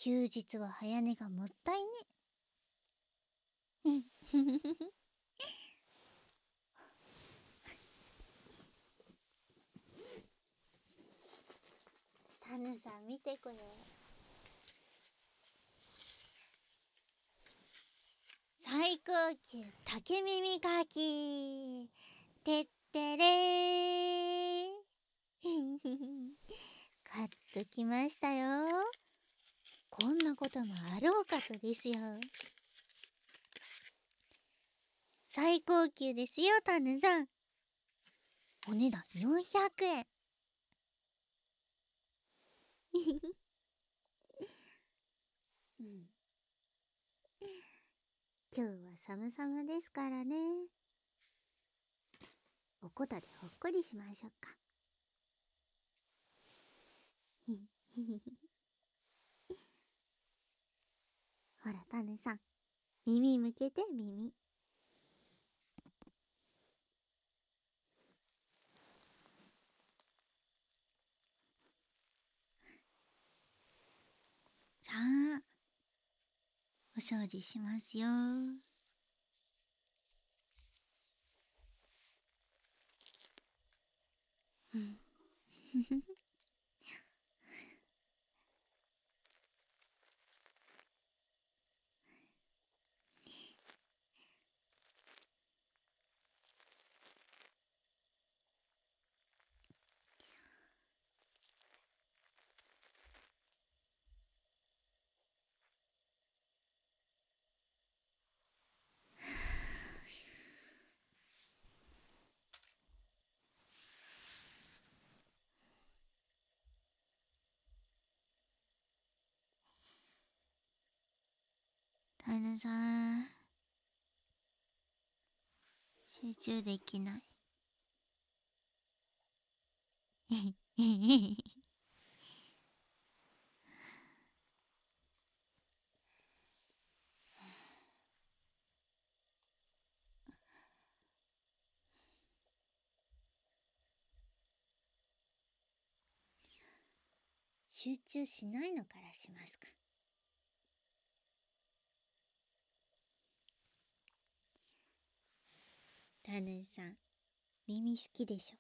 休日は早寝がもったいね。タヌさん見てこれ。最高級竹耳かきてってれー買っときましたよ。こんなこともあろうかとですよ。最高級ですよ、タヌさん。お値段400円。うん、今日は寒々ですからね。おこたでほっこりしましょうか。ほらタネさん、耳向けて耳。さあ、お掃除しますよ。タヌさん、集中できない。集中しないのからしますか。タヌさん、耳好きでし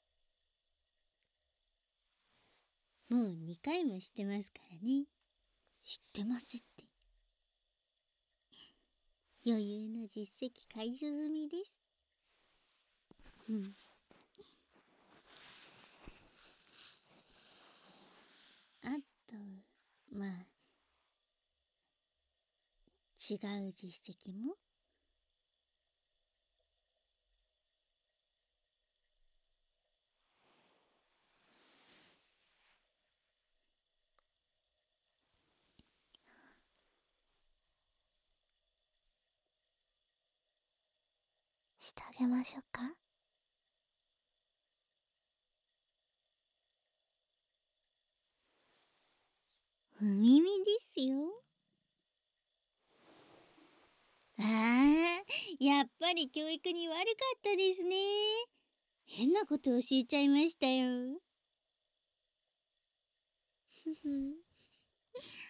ょ。もう2回もしてますからね。知ってますって。余裕の実績解除済みです。あと、まあ、違う実績も。してあげましょうか。お耳ですよ。ああ、やっぱり教育に悪かったですね。変なこと教えちゃいましたよ。